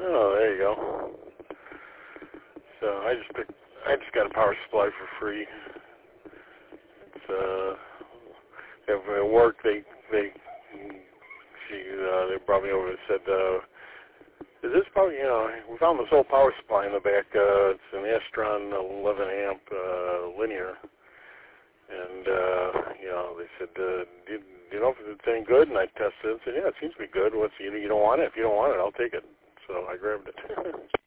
Oh, there you go. So I just got a power supply for free. It's at work they brought me over and said, is this probably, we found this old power supply in the back. It's an Astron 11 amp linear. And, they said, do you know if it's any good? And I tested it and said, yeah, it seems to be good. You don't want it? If you don't want it, I'll take it. So I grabbed it.